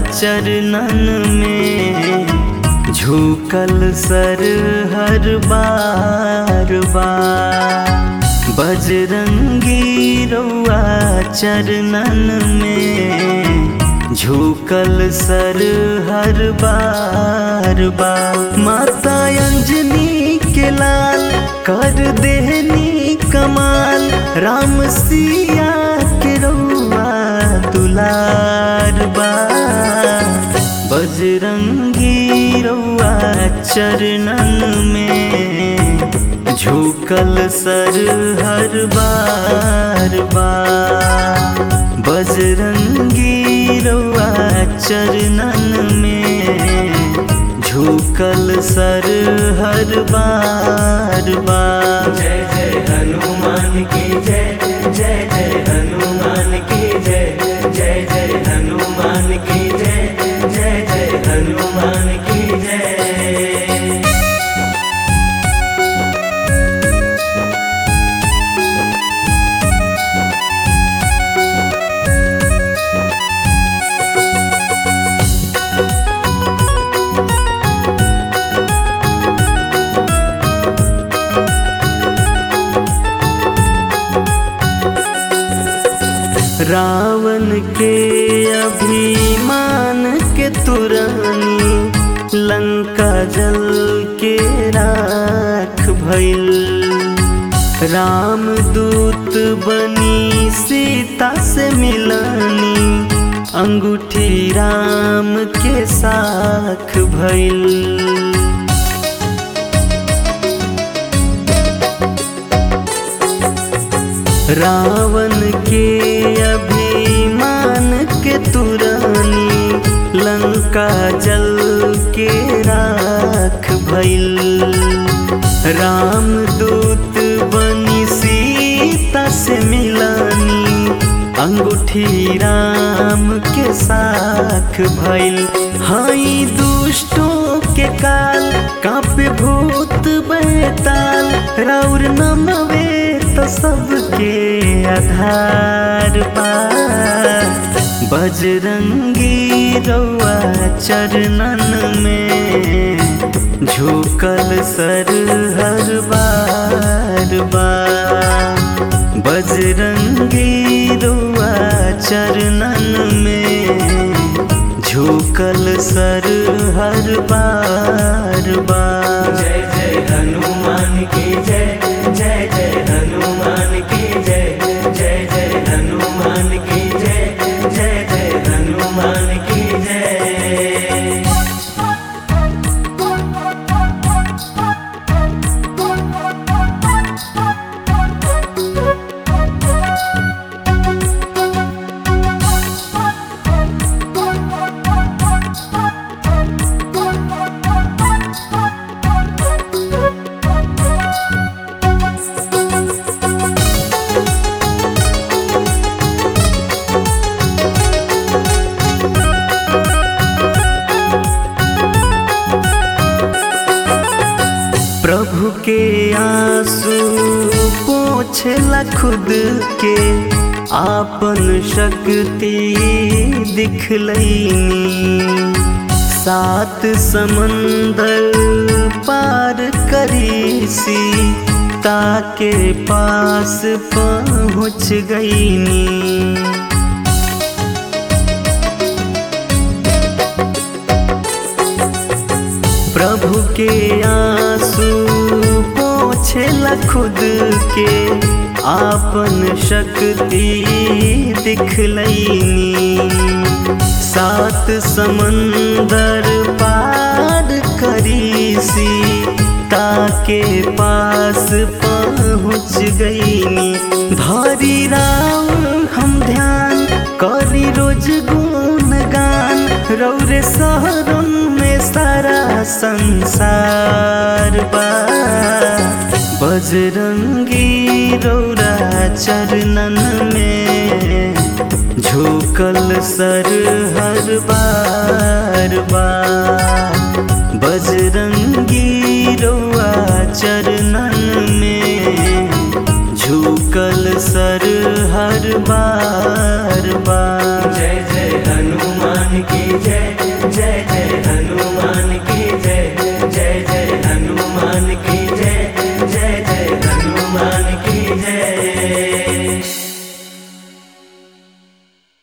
चरणन में झुकल सर हर बार बार। बजरंगी रउआ चरणन में झुकल सर हर बार बार। माता अंजनी के लाल कर देहनी कमाल, राम सिया के रउआ दुलार बा। बजरंगी रउआ चरणन में झुकल सर हर बार बार। बजरंगी रउआ चरणन में झुकल सर हर बार बार। जय जय हनुमान की जय, जय जय हनुमान की जय, जय जय हनुमान की जय, जय जय हनुमान की जय। रावण के अभिमान के तुरानी, लंका जल के राख भइल। राम दूत बनी सीता से मिलानी, अंगूठी राम के साख भइल। रावण के अभिमान के तुरानी, लंका जल के राख भइल। राम दूत बनी सीता से मिलानी, अंगूठी राम के साख भइल। हाई दुष्टों के काल कांपे भूत बैताल, राउर नमवे तो सबके आधार पार। बजरंगी रउआ चरणन में झुकल सर हर बार बार। बजरंगी रउआ चरणन में झुकल सर हर बार बार। जय जय हनुमान की जय, जय जय हनुमान की जय, जय जय हनुमान की जय, जय जय हनुमान की जय। प्रभु के आंसू पोंछला खुद के, आपन शक्ति दिखलैनी। सात समंदर पार करी सीता के पास पहुँच गईनी। प्रभु के आंसू पोंछला खुद के, आपन शक्ति दिखलैनी। सात समंदर पार करी सीता के पास पहुँच गईनी। धारी राम हम ध्यान करी रोज गुणगान, रौरे शहरन में सारा संसार बा। बजरंगी रउरा चरणन में झुकल सर हर बार बार। बजरंगी रउआ चरणन में झुकल सर हर बार बार। जय जय हनुमान की जय, हनुमान